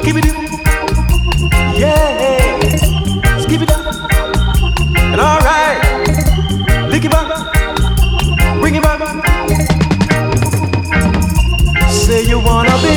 Skip it, yeah, skip it up, and all right, lick it back, bring it back. Say you wanna be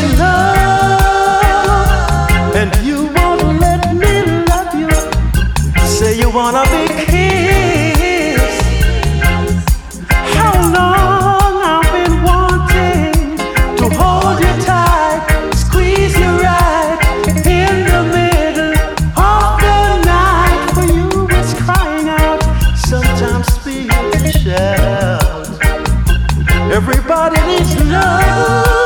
loved, and you won't let me love you. Say you wanna be kissed. How long I've been wanting to hold you tight, squeeze you right in the middle of the night. For you it's crying out, sometimes speak, shout. Everybody needs love.